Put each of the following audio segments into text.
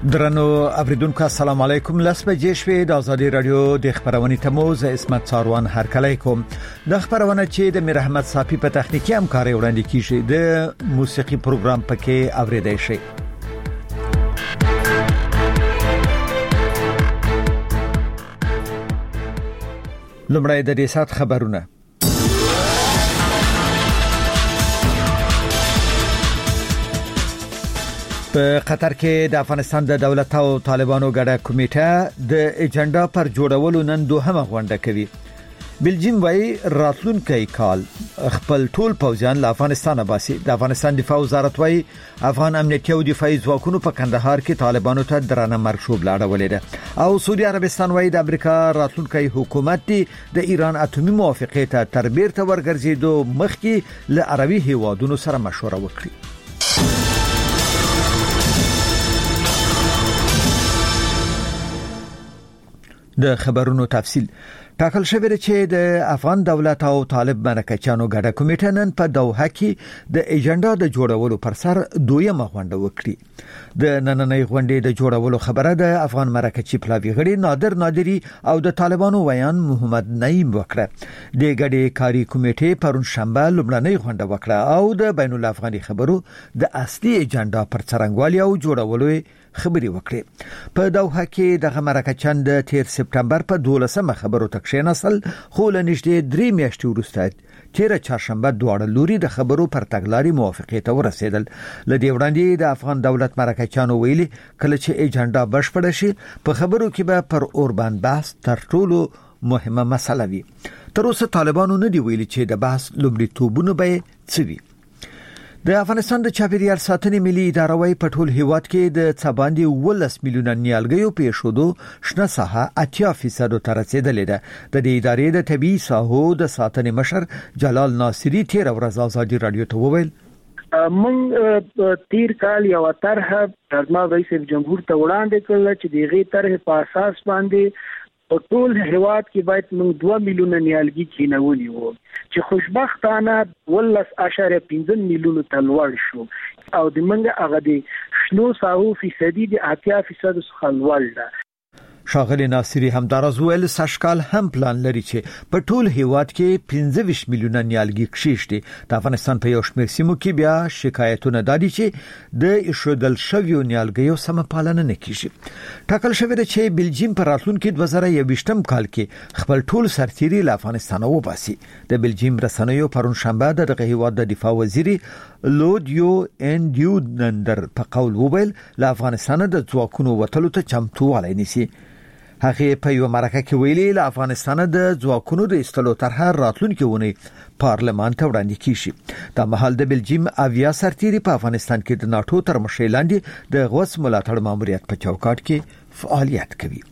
درنو اوریدونکو السلام علیکم. لسبه جشوی د ازادي رادیو د خبرونې تموز اسمت څاروان هرکلی کوم. د خبرونه چې د میر احمد صافی په تخنیکی همکاري وړاندې کیږي د موسیقي پروګرام پکې اوریدای شي. لمړی د دې سات خبرونه. په قطر کې د افغانستان د دولت او طالبانو ګډه کمیټه د اجنډا پر جوړولو نن دوهمه غونډه کوي. بلجیم وايي راتلونکي کال خپل ټول پوځیان له افغانستان باسي. د افغانستان دفاع وزارت وايي افغان امنیتي او دفاعي ځواکونو په کندهار کې طالبانو ته درانه مرشوب لاړولې ده. او سعودي عربستان وايي د امریکا راتلونکي حکومت د ایران اتومي موافقه ته تر بیرته ورګرځېدو مخکې له عربي هیوادونو سره مشوره وکړي. د خبرونو تفصیل. ټاکل شوی دی چې د افغان دولت او طالب مرکچانو ګډه کمیټه نن په دوحه کې د ایجنډا د جوړولو پر سر دویمه غونډه وکړي. د نننۍ غونډې د جوړولو خبره د افغان مرکچی پلاوی غړي نادر نادری او د طالبانو ویان محمد نعیم وکړه. د ګډې کاری کمیټې پرون شنبه لومړنۍ غونډه وکړه او د بین الافغاني خبرو د اصلي ایجنډا پر څرنګوالي او جوړولو خبري وکړي. په دوحه کې د مرکچان د 13 سپټمبر په 12مه خبرو تکشینسل خو لنیشته 3 میاشتې وروسته 13 چهارشنبه دواړه لوري د خبرو پر تګلاري موافقه ته ورسېدل. لدې وړاندې د افغان دولت مرکچانو ویلي کله چې ایجنډا بشپړ شي په خبرو کې به پر اوربان بحث تر ټولو مهمه مسله وي. تر اوسه طالبانو نه دی ویلي چې د بحث لومړیتوبونه به څه وي. د افغانستان د چاپیریال ساتنې ملي اداره وايي په ټول هیواد کې د څباندې 10 میلیونه نیالګیو پېښودو شنه ساحه 80% تر رسیدلې ده. د دې ادارې د طبي ساحو د ساتنې مشر جلال ناصری 13 ورځ ازادي رادیو ته وویل من تیر کال یو طرح رئیس جمهور ته وړاندې کړل چې دغه طرح په اساس باندې په ټول هیواد کې باید موږ 2 میلیونه نیالګي کینولي وو چې خوشبختانه 12.5 میلیونه تلوړ شو او د منګه هغه د شنو ساحو فیصدي د 80% څخه لوړ ده. شاغلی ناصری همدارز ویل سشکال هم پلان لري چې په ټول هیواد کې 15 میلیونه نیالګي کښېشتي. د افغانستان په یو شمېر سیمو کې بیا شکایتونه دادي چې د ایشودل شویو نیالګیو سم پالنه نه کیږي. ټاکل شوی دی چې بلجیم پر راتلونکي 2021 کال کې خپل ټول سرتیري له افغانستان وباسي. د بلجیم رسنیو پرون شنبه دغه هیواد د دفاع وزیر لودیو اندیونندر په قول وویل له افغانستان د ځواکونو وټلو ته چمتووالی نیسي. هغه په یو مرکه کې ویلي له افغانستان د ځواکونو د استلو طرح راتلونکي ونی پارلمان ته وړاندې کیږي. د مهال د بلجیم اویا سرتیري په افغانستان کې د ناتو تر مشرۍ لاندې د غوث ملاتړ ماموریت په چوکاټ کې فعالیت کوي.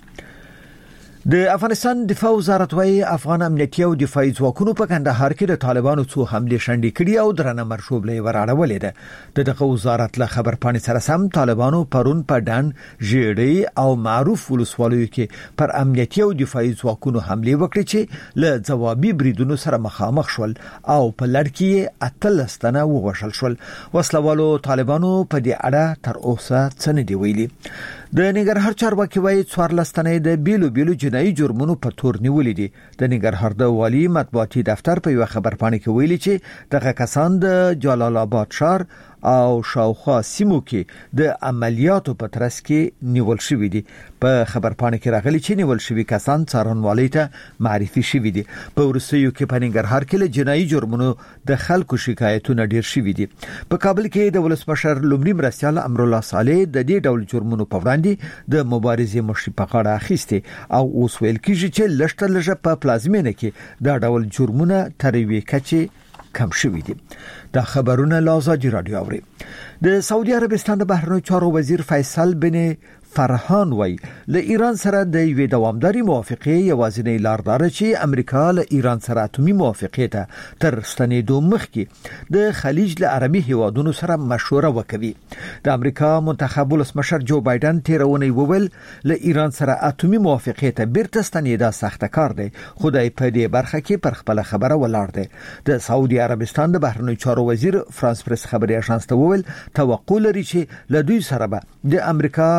د افغانستان دفاع وزارت وايي افغان امنیتي او دفاعي ځواکونو په کندهار کې د طالبانو څو حمله شنډې کړي او درنه مرشوب لې وراړولې ده. دغه وزارت له خبر پاڼې سره سم طالبانو پرون په ډان ژړې او معروف ولسوالیو کې پر امنیتي او دفاعي ځواکونو حمله وکړي چې له ځوابي بریدونو سره مخامخ شول او په لړ کې 13 تنه ووژل شول. وسلوالو طالبانو په دې اړه تر اوسه څه نه دی ویلي. د ننګرهار چارواکي وايي 14 تنه د بیلو جنایي جرمونو په تور نیولې دي. د ننګرهار د والی مطبوعاتي دفتر په یو خبر پاڼه کې ویلي چې دغه کسان د جلال آباد ښار او شاوخوا سیمو کې د عملیاتو په ترڅ کې نیول شوی دي. په خبر پاڼه کې راغلي چې نیول شوی کسان څارنوالۍ ته معرفي شوی دي. په ورسېو کې په ننګرهار کې له جنایي جرمونو د خلکو شکایتونه ډیر شوی دي. په کابل کې د ولسمشر لومړي مرستيال امر الله صالح د دې ډول جرمونو په وړاندې د مبارزې مشري په غاړه اخیسته او اوس ویل کیږي چې لږه په پلازمینه کې دا ډول جرمونه تر یوې کچې کم شوی دي. دا خبرونه لازم رادیو اوري. د سعودي عربستان د بهرنیو چارو وزیر فیصل بن فرحان وای له ایران سره د یوې دوامداري موافقه یوازینی لار دار چې امریکا له ایران سره اتومي موافقه ته تر ستنېدو مخکې د خلیج له عربي هیوادونو سره مشوره وکوي. د امریکا منتخب ولسمشر جو بایدن تیرونی وویل له ایران سره اتومي موافقه ته بیرته ستنېدا سخت کار دی. خدای په دې برخه کې پر خپل خبره ولاړ دی. د سعودي عربستان د بهرنیو چارو وزیر فرانس پریس خبري اژانس ته وویل توقع لري چې له دوی سره به د امریکا راتلونکي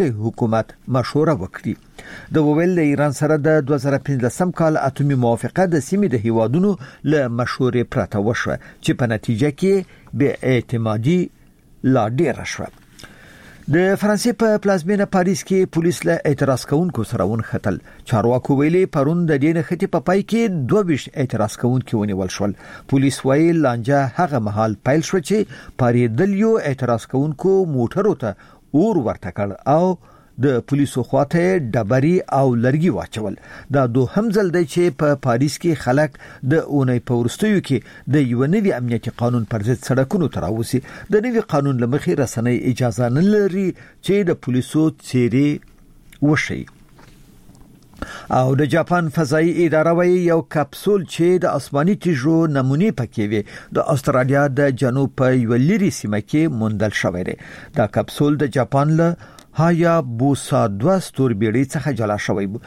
راتلونکي حکومت مشوره وکړي. د وویل د ایران سره د 2015 کال اتومي موافقه د سیمې د هیوادونو له مشورې پرته وشوه چې په نتیجه کې به اعتمادي لا ډیر شوه. د فرانسې په پلازمینه پاریس کې پولیس له اعتراض کوونکو سره ونښتل. چارواکو ویلي پرون د دې نښتې په پای کې 22 اعتراض کوونکي ونیول شول. پولیس وایي لانجه هغه مهال پیل شو چې پاریدل یو اعتراض کوونکو موټرو ته اور ورته کړ او د پولیسو خواته ډبري او لرګي واچول. دا دوهم ځل دی چې په پاریس کې خلک د اونۍ په ورستیو کې د یو نوي امنیتي قانون پر ضد سړکونو ته راوځي. د نوي قانون لمخې رسنۍ اجازه نه لري چې د پولیسو څیرې وشي. او د جاپان فضائي اداره وایي یو کپسول چې د آسماني تیږو نمونه پکې وي د استرالیا د جنوب په یو لري سیمه کې موندل شوی دی. دا کپسول د جاپان له هایابوسا 2 ستوربیړۍ څخه جلا شوی و.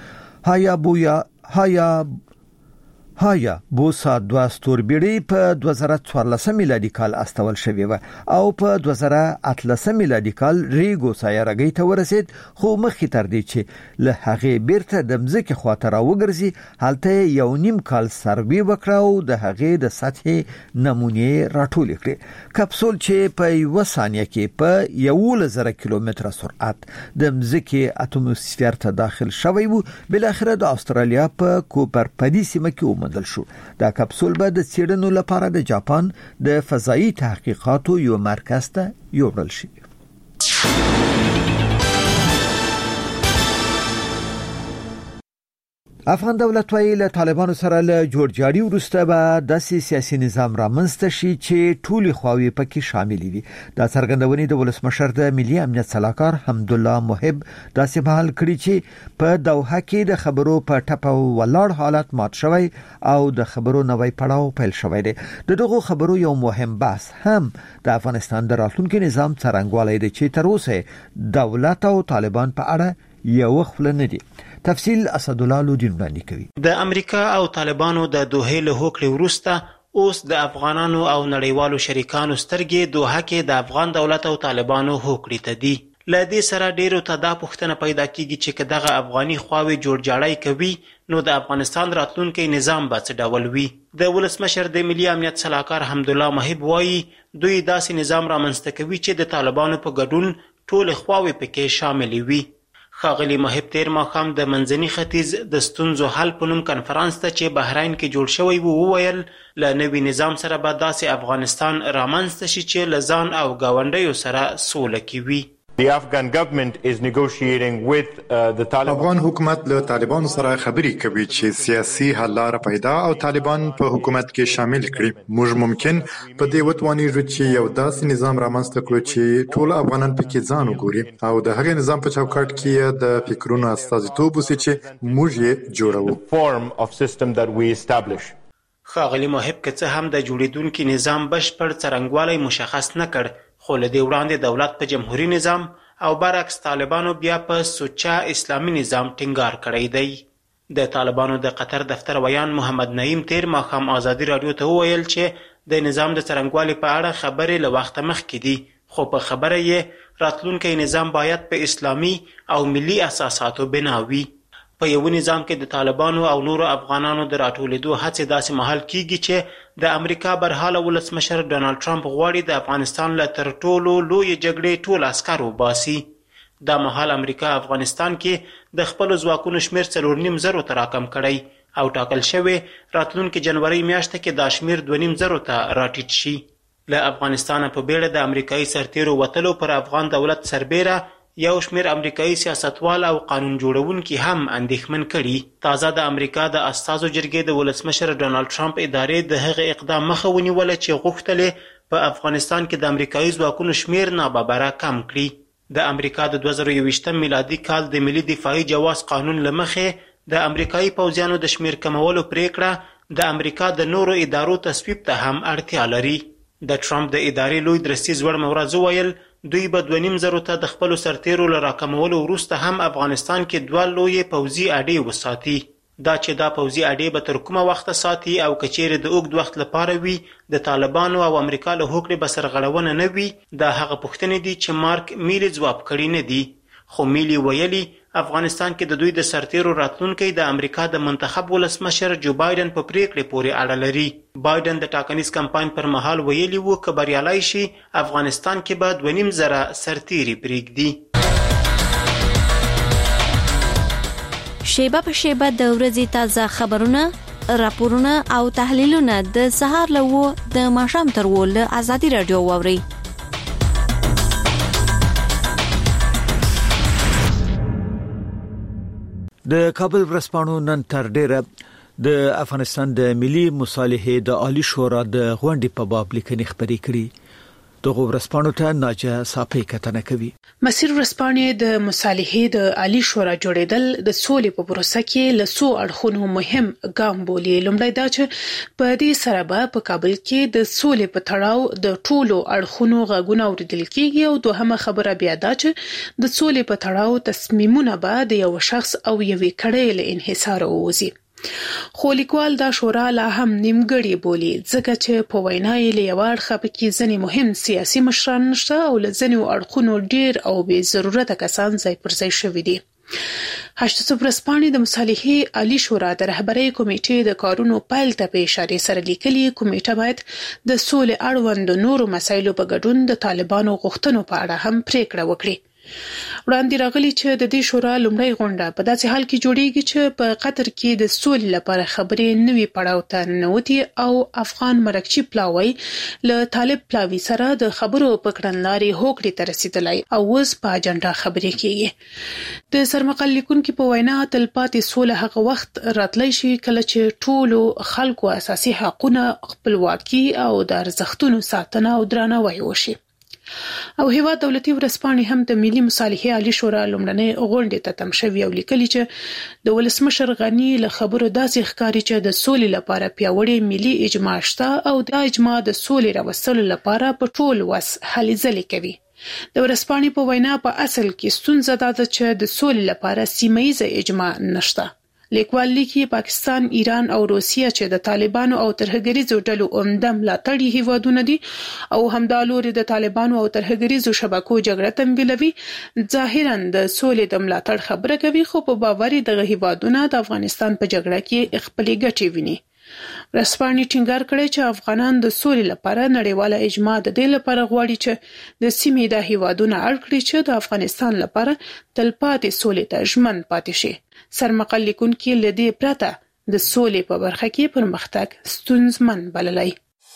هایابوسا 2 ستوربیړۍ په 2014 میلادي کال استول شوی و او په 2018 میلادي کال ریګو سایارګۍ ته ورسید، خو مخکې تر دې چې له هغې بیرته د مځکې خواته راوګرځي هلته یو نیم کال سروې وکړه او د هغې د سطحې نمونې راټولې کړې. کپسول چې په 1 ثانیه کې په 11,000 کیلومتره سرعت د مځکې اتموسفیر ته داخل شوی و، بل اخر د استرالیا په کوپر پدی سیمه کې وموندل شو. دا کپسول به د څېړنو لپاره د جاپان د فضائي تحقیقاتو یو مرکز ته یوړل شي. افغان دولت وایي له طالبانو سره له جوړجاړي وروسته به داسې سیاسي نظام رامنځته شي چې ټولي خواوې پکې شامل وي. دا څرګندونې د ولسمشر د ملي امنیت صلاحکار حمدالله محب داسې بحال کړي چې په دوحه کې د خبرو په ټپه ولاړ حالت مات شوی او د خبرو نوې پړاو پیل شوی دی. دغه خبرو یو مهم بحث هم د افغانستان د راتلونکي نظام څرنګوالی دی چې تر اوسه دولت او طالبان په اړه یو خپل نه دي. تفصیل اسد الله لودین وړاندې کوي. د امریکا او طالبانو د دوحې له هوکړې وروسته اوس د افغانانو او نړیوالو شریکانو سترګې دوحه کې د افغان دولت او طالبانو هوکړې ته دي. له دې سره ډیرو ته دا پوښتنه پیدا کیږي چې که دغه افغاني خواوې جوړجاړی کوي نو د افغانستان راتلونکی نظام به څه ډول وي. د ولسمشر د ملي امنیت صلاحکار حمدالله محب وایي دوی داسې نظام رامنځته کوي چې د طالبانو په ګډون ټولې خواوې پکې شاملې وي. ښاغلي محب تیر ماښام د منځني ختیځ د ستونزو حل په نوم کنفرانس ته چې بحرین کې جوړ شوی و وویل له نوي نظام سره به داسې افغانستان رامنځته شي چې له ځان او ګاونډیو سره سوله کې وي. The Afghan government is negotiating with the Taliban. افغان حکومت له طالبانو سره خبرې کوي چې سیاسي حل لاره پیدا او طالبان په حکومت کې شامل کړي. موږ ممکن په دې وتوانیږو چې یو داسې نظام رامنځته کړو چې ټول افغانان پکې ځان وګوري او د هغې نظام په چوکاټ کې د فکرونو استازیتوب وشي چې موږ یې جوړو. Form of system that we establish. ښاغلي محب که څه هم د جوړېدونکي نظام بشپړ څرنګوالی مشخص نه کړ، خو له دې وړاندې دولت په جمهوریت نظام او برعکس طالبانو بیا په سوچه اسلامي نظام ټینګار کړی دی. د طالبانو د قطر دفتر ویان محمد نعیم تیر ماښام ازادي راډیو ته وویل چې د نظام د څرنګوالي په اړه خبرې له وخته مخکې دي، خو په خبره یې راتلونکی نظام باید په اسلامي او ملي اساساتو بنا وي. په یو نظام کې د طالبانو او نورو افغانانو د راټولېدو هڅې داسې مهال کیږي چې د امریکا برحاله ولسمشر ډونالډ ټرمپ غواړي د افغانستان له تر ټولو لویې جګړې ټول عسکر وباسي. دا مهال امریکا افغانستان کې د خپلو ځواکونو شمېر 4.5 ته راکم کړی او ټاکل شوی راتلونکي جنوري میاشته کې دا شمېر 2.5 ته راټیټ شي. له افغانستانه په بیړه د امریکایي سرتیرو وتلو پر افغان دولت سربیره یو شمېر امریکایي سیاستوال او قانون جوړونکي هم اندېښمن کړي. تازه د امریکا د استازو جرګې د ولسمشر ډونالډ ټرمپ ادارې د هغه اقدام مخه ونیوله چې غوښتل په افغانستان کې د امریکایي ځواکونو شمېر ناببره کم کړي. د امریکا د 2021 میلادي کال د ملي دفاعي جواز قانون له مخې د امریکایي پوځیانو د شمېر کمولو پریکړه د امریکا د نورو ادارو تصویب ته هم اړتیا لري. د ټرمپ د ادارې لوی درستیز وړ مورز وویل دوی به 2.5 ته د خپلو سرتیرو له راکمولو وروسته هم افغانستان کې 2 لویې پوځي اډې وساتي. دا چې دا پوځي اډې به تر کومه وخته ساتي او که چیرې د اوږد وخت لپاره وي د طالبانو او امریکا له هوکړې به سرغړونه نه وي، دا هغه پوښتنې دي چې مارک میلي ځواب کړي نه دي. خو میلی ویلي افغانستان کې د دوی د سرتیرو راتلونکی د امریکا د منتخب ولسمشر جو بایدن په پریکړې پورې اړه لري. بایدن د ټاکنیز کمپاین پر مهال ویلي وو که بریالی شي افغانستان کې به 2.5 سرتیري پرېږدي. شیبه په شیبه د ورځې تازه خبرونه، راپورونه او تحلیلونه د سهار له و د ماښام تر و له ازادي رادیو واوري. د کابل ورځپاڼو نن تر ډیره د افغانستان د ملي مصالحې د عالی شورا د غونډې په باب لیکنې خبرې کړي. دغه ورځپاڼو ته ناجه صافي کتنه کوي. مسیر ورځپاڼې د مصالحې د عالی شورا جوړېدل د سولې په پروسه کې له څو اړخونو مهم ګام بولي. لومړی دا چې په دې سره به په کابل کې د سولې په تړاو د ټولو اړخونو غږونه اوریدل کېږي، او دوهمه خبره بیا دا چې د سولې په تړاو تصمیمونه به د یو شخص او یوې کړۍ له انحصار ووځي. خو لیکوال دا شورا لا هم نیمګړې بولي، ځکه چې په وینا یې له یو اړخه پکې ځینې مهم سیاسي مشران نشته او له ځینې اړخونو ډیر او بې ضرورته کسان ځای پر ځای شوي دي. هشتڅ ورځپاڼې د مصالحې عالی شورا د رهبرۍ کمیټې د کارونو پیل ته په اشاره سره لیکلي کمیټه باید د سولې اړوند نورو مسایلو په ګډون د طالبانو غوښتنو په اړه هم پریکړه وکړي. وړاندې راغلي چې د دې شورا لومړی غونډه په داسې حال کې جوړیږي چې په قطر کې د سولې لپاره خبرې نوي پړاو ته ننوتي او افغان مرکچی پلاوی له طالب پلاوی سره د خبرو په کړنلارې هوکړې ته رسیدلی او اوس په اجنډا خبرې کیږي. د سرمقال لیکونکو په وینا تلپاتې سوله هغه وخت راتلی شي کله چې ټولو خلکو اساسي حقونه، خپلواکي او د ارزښتونو ساتنه او درناوی وشي. او هیواد دولتي ورځپاڼې هم د ملي مصالحې عالی شورا لومړنۍ غونډې ته تم شوي او لیکلي چې د ولسمشر غني له خبرو داسې ښکاري چې د سولې لپاره پیاوړې ملي اجماع شته او دا اجماع د سولې راوستلو لپاره په ټول وس هلې ځلې کوي. د ورځپاڼې په وینا په اصل کې ستونزه دا ده چې د سولې لپاره سیمه‌ییزه اجماع نشته. لیکوال لیکي پاکستان، ایران او روسیه چې د طالبانو او ترهګریزو ډلو عمده ملاتړي هیوادونه دي او همدا لوري د طالبانو او ترهګریزو شبکو جګړه تمویلوي، ظاهرا د سولې د ملاتړ خبره کوي، خو په باور دغه هیوادونه د افغانستان په جګړه کې خپلې ګټې ویني. ورځپاڼې ټینګار کړی چې افغانان د سولې لپاره نړیواله اجماع د دې لپاره غواړي چې د سیمې د هیوادونو اړ کړي چې د افغانستان لپاره تلپاتې سولې ته ژمن پاتې شي. سرمقال لیکونکي له دې پرته د سولې په برخه کې پرمختګ ستونزمن بللی.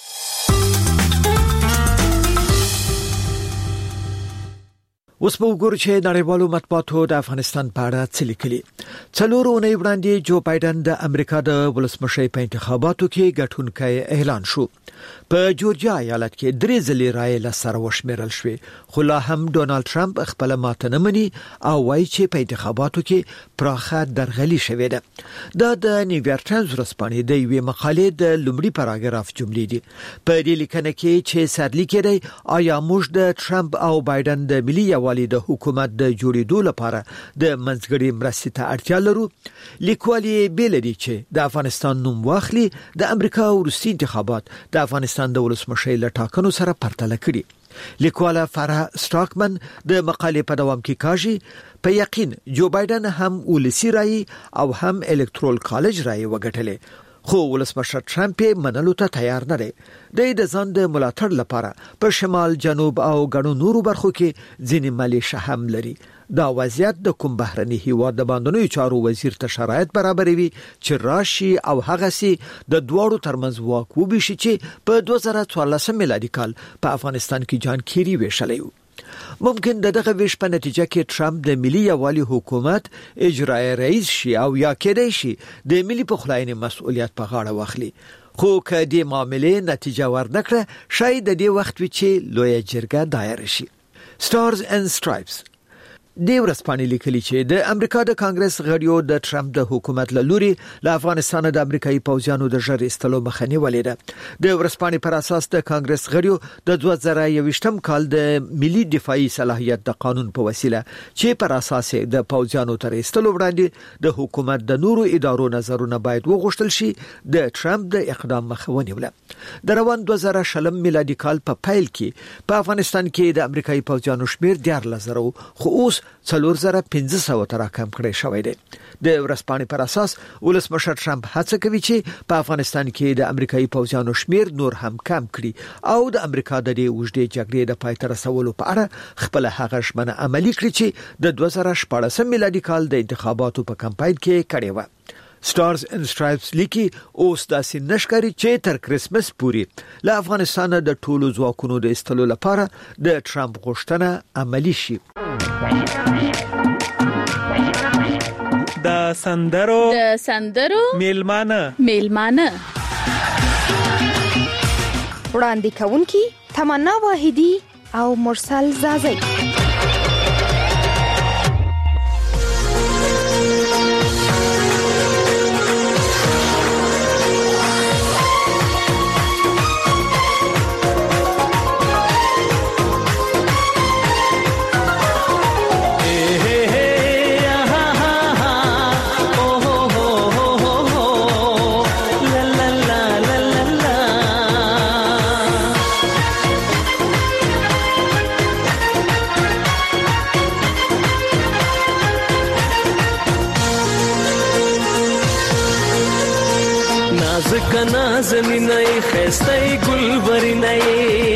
اوس په وګورو چې نړیوالو مطبوعاتو د افغانستان په اړه څه لیکلي. 4 اونۍ وړاندې جو بایدن د امریکا د ولسمشر په انتخاباتو کې ګټونکی اعلان شو. په جورجیا ایالت کې 3 ځلې رایې له سره وشمیرل شوې، خو لا هم ډونالد ټرمپ خپل ماته نه مني او وایي چې په انتخاباتو کې پراخه درغلي شوې ده. دا د نیویارک ټایمز ورځپاڼې د یوې مقالې د لومړي پاراګراف جملې دي. په دې لیکنه کې چې سرلیکي دی آیا موږ د ټرمپ او بایدن د ملي د حکومت د جوړېدو لپاره د منځګړي مرستې ته اړتیا لرو. لیکوال یې بیل دي چې د افغانستان نوم واخلي د امریکا وروستي انتخابات د افغانستان د ولسمشر له ټاکنو سره پرتله کړي. لیکواله فرح سټاکمن د مقالې په دوام کې کاږي په یقین جو بایدن هم ولسی رای او هم الکترال کالج رای وګټلې، خو ولسمشر ټرمپ منلو ته تیار نه دی. د ځان د ملاتړ لپاره په شمال، جنوب او غنو نورو برخو کې ځینې مالیشه هم لري. دا وضعیت د کوم بهرني هیواد د باندنوي چارو وزیر ته شرایط برابروي چې راشي او هغه سي د دوړو ترمنځ واک وبشي چې په 2014 میلادي کال په افغانستان کې جان کیری ویشلی و. ممکن دغه ویش په نتیجه کې ټرمپ د ملي یوالي حکومت اجرایی رئیس شي او یا کېدای شي د ملي پخلاینې مسؤلیت په غاړه واخلي. خو که دې معاملې نتیجه ورنکړه شاید د دې وخت وي چې لویه جرګه دایر شي. سټارز اینڈ سټرایپس د ورځپاڼې لیکلي چې د امریکا د کانګرس غړیو د ټرمپ د حکومت له لوري له افغانستان د امریکایي پوځیانو د ژر ایستلو مخه نیولې ده. د ورځپاڼې پر اساس د کانګرس غړیو د 2021م کال د ملي دفاعي صلاحیت د قانون په وسیله چې پر اساس د پوځیانو تر ایستلو وړاندې د حکومت د نورو ادارو نظرونه باید وغوښتل شي د ټرمپ د اقدام مخه ونیوله. د روان 2020 میلادي کال په پیل کې په افغانستان کې د امریکایي پوځیانو شمیر 14,000 خو اوس 4,500 تر کم کړی شوی دی. د ورځپاڼې پر اساس ولسمشر ټرمپ هڅه کوي چې په افغانستان کې د امریکایي پوځیانو شمیر نور هم کم کړي او د امریکا د دې وجدي جګړې د پای ته رسولو په اړه خپل هغه ژمنه عملي کړي چې د 2014 میلادي کال د انتخاباتو په کمپاین کې کړې و. سټارز اینڈ سټرایپس لیکي اوس داسې نشکاري چې تر کرسمس پورې له افغانستان د ټولو ځواکونو د استلو لپاره د ټرمپ غوښتنه عملي شي. د سندرو میلمانه وړاندې کوونکی تمنا واحدی او مرسل زازی. کنا زمینای خستای گلبرینای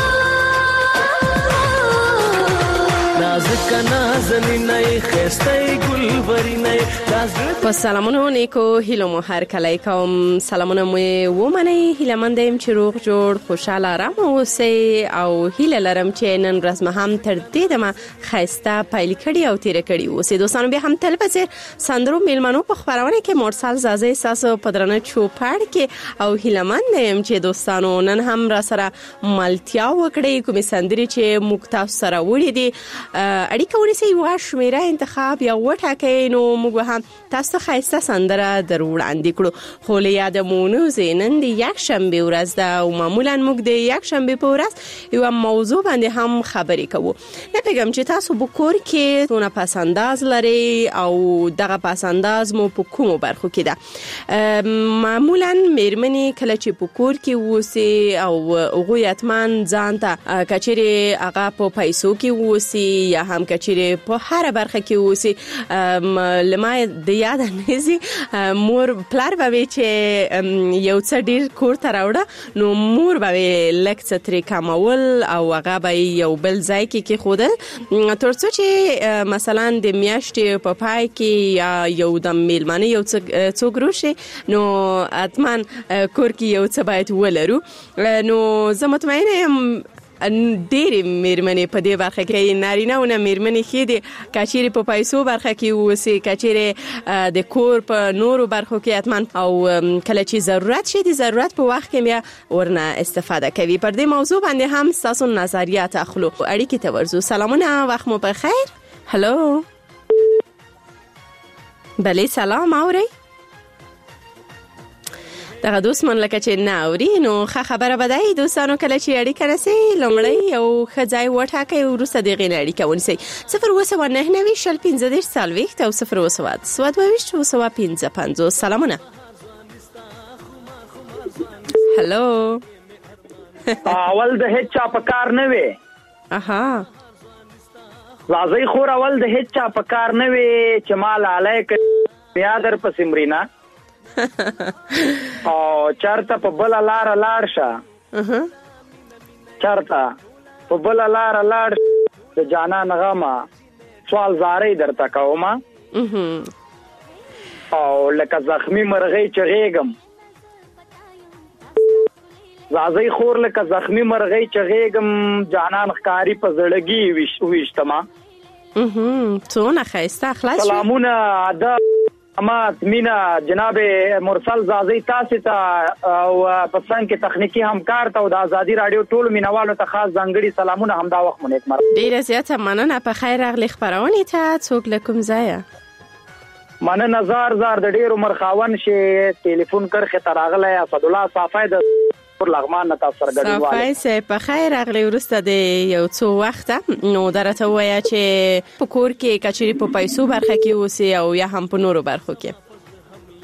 نازک کنا زمینای خستای گلبرینای. په سلامونو نیکو هیلو مو هر کله کوم. سلامونه مو ومنئ. هیله مندم چې روغ جوړ خوشاله آرام اوسئ او هیله لرم چې نن ورځ مه هم تر دې دمه خسته پیل کړي او تیر کړي اوسئ. دوستانو بیا هم تل په سندرو میلمنو په خبرونه کې مرسل زازی ساسو پدرنه چوپړ کې او هیله مندم چې دوستانو نن هم را سره ملتیا وکړي کوم سندري چې موږ تاسو سره وړي دي اړیکه ونیسئ یو شمیره انتخاب یا وټاکئ نو موږ هم تاسو خایسته سندره در وړاندې کړو. خو له یادمونو نن د یک شنبه ورځ ده او معمولا موږ د یک شنبه په ورځ یو موضوع باندې هم خبرې کوو. نه پیغام چې تاسو په کور کې څونه پسنداز لري او دغه پسنداز مو په کومو برخو کې ده. معمولا مېرمنې کله چې په کور کې ووسي او هغوی اتمن ځان ته کچېرې هغه په پیسو کې ووسي یا هم کچېرې په هر برخه کې ووسي لما د یاد نهزي مور پلار به چې یو څه ډیر کور ته راوړه نو مور به لک څه ترې کمول او هغه به یو بل ځای کې خودل ترڅو چې مثلا د میاشتې په پای کې یا یو د میلمانه یو څو ګروشي نو اتمن کور کې یو څه باید ولرو. نو زه مطمئنه یم ډېرې مېرمنې په دې برخه کې نارینه او مېرمنې ښې دي کچېرې په پیسو برخه کې اوسي کچېرې د کور په نورو برخو کې حتما او کله چې ضرورت شي د ضرورت په وخت کې بیا ورنه استفاده کوي. پر دې موضوع باندې هم تاسو نظریات اخلو. اړیکې ته ورځو. سلامونه وخت مو په خیر. هلو بله سلام اورئ دغه دوست من لکه چې نه اوري نو ښه خبره به دی دوستانو کله چې اړیکه رسي لومړی یو ښه ځای وټاکئ وروسته د هغې نه اړیکه ونیسئ. 02990 او 0 سلامونه. هلو اول د هیڅ چا په کار نه وي. اها راځي خور اول د هیڅ چا په کار نه وي چې مال علیک بیا در پسې مرینا او چرته په بل لار لاړ شه چرته په بل لار لاړ د جانان غما سوال زارې درته کومه او لکه زخمی مرغۍ چغېږم راځي خور لکه زخمی مرغۍ چغېږم جانان ښکاری په زړګي ویشتما څونه ښایسته خلاص سلامونه ادب امات مینا جناب مرسل زازی تاسو ته او په څنګه کې تخنیکی همکار ته او د ازادي رادیو ټول مینوالو ته خاص ځانګړي سلامونه همدا وخت مونږ مرسته. ډیره زیاته مننه په خیر راغلی خبرونه ته څوک لکم ځای مننه زار د ډیرو مرخاون شي ټلیفون کرخه تراغله اسد الله صافای د پر لغمان نه تاسو سره ګډون والي صافای سه په خیر راغلی ورسته د یو څو وخت نو درته وایا چې په کور کې کچري په پیسو برخه کې اوسي او یا هم په نورو برخو کې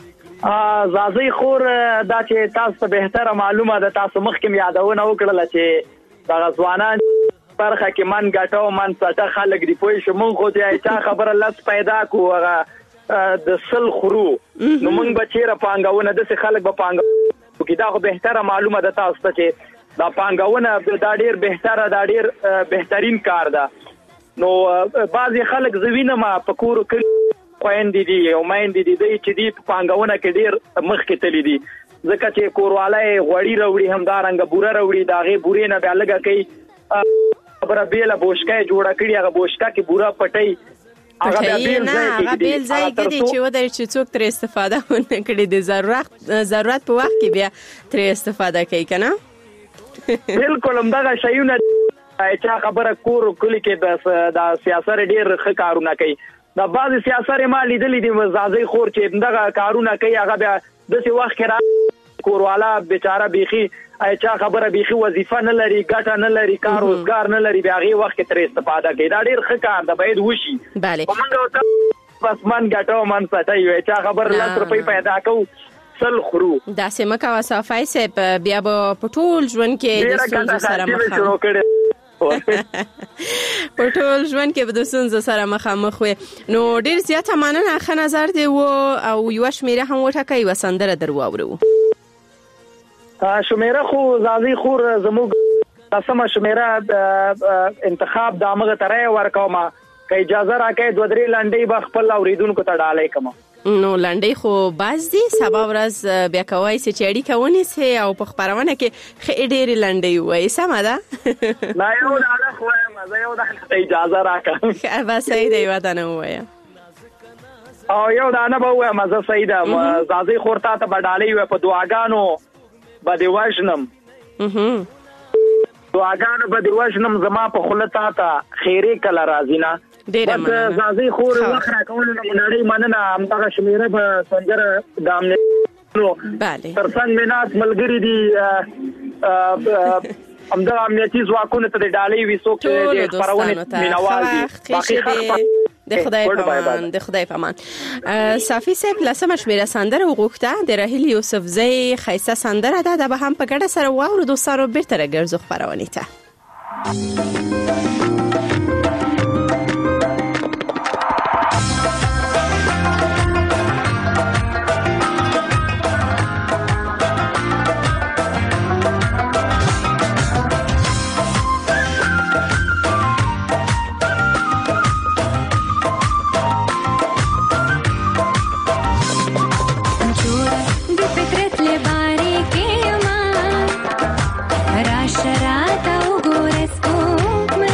زازي خور دا چې تاسو به تر معلومه ده تاسو مخکې یادونه وکړه چې د غزوانان برخه کې من ګټاو من څټه خلک دی پوي شمون خو ته چا خبره لاس پیدا کو د سل خرو نو مونږ بچیره پانګاونه د خلک به پانګاو کې دا خو به تر معلومه ده تاسو ته چې دا پانګاونه دا ډیر بهتره دا ډیر بهترین کار ده نو بعضی خلک زوینه ما پکور کړي خويندې دي او مایندې دي چې دی پانګاونه کې ډیر مخ کې تللی دي ځکه چې کوروالای غوړی راوړي هم دا رنګ بوره راوړي دا غي بورې نه بیا لګه کوي خبره بیل بوشکای جوړه کړی هغه بوشکا کې بورا پټي هغه بیل ځای کې دي چې ودرې چې څوک تر استفاده ونه کړي د ضرورت په وخت کې بیا تر استفاده کوي کنه بالکل همدغه شیونه چې خبره کور کلی کې د سیاست ډیر ښه کارونه کوي د بعض سیاست ما لیدلې دي زازي خور چې دغه کارونه کوي هغه بیا د څه وخت کې کوروالا بیچاره بيخي اچھا خبره بيخي وظیفه نه لري ګټه نه لري کار روزګار نه لري بیا غي وخت تر استفاده کوي دا ډیر ښه کار ده باید وشي bale موږ بس من ګټو من ساتي اچھا خبر لاس روپۍ پیدا کو سل خرو دا سم کا وصفای سه بیا په ټول ژوند کې د ستونزو سره مخ په ټول ژوند کې د ستونزو سره مخامخ وي نو ډیر زیاته مننه خه نظر دی او یو شمیره هم وټکای وسندره درواورو شمیره خو زازي خور زموږ قسمه شمیره انتخاب دامغه ترې ورکوما که اجازه راکې دوه درې لنډي به خپل اوریدونکو ته ډالې کوم نو لنډي خو باز دي سبا ورځ بیا کوي چې چړي کوونی سي او په خبرونه کې خې ډېر لنډي وای سم ده نه یو دا خو مزه یو دا اجازه راکې بس صحیح دی ودانه وای او یو دا نه به مزه صحیح ده زازي خورتا ته ډالې په دعاګانو بده وژنم دعاګانو بده وژنم زما په خلتا ته خیره کله راځینا ډیر مننه زازي خور وخره کول نه نړۍ مننه همدغه شمیره په سنجر دامنه نو bale ترڅنګ مینات ملګری دي همدغه امنیتي ځواکونو ته ډالۍ وسو کې د خبرونه مینوال دي باقي د خدای پامان صافي صاحب لسمه شمیره سندره وغوښته د راهیل یوسف زئی خیسه سندره ده به هم په ګډه سره واورو دوستانو بیرته راګرځو خبرونه ته شرات او ګورس کوم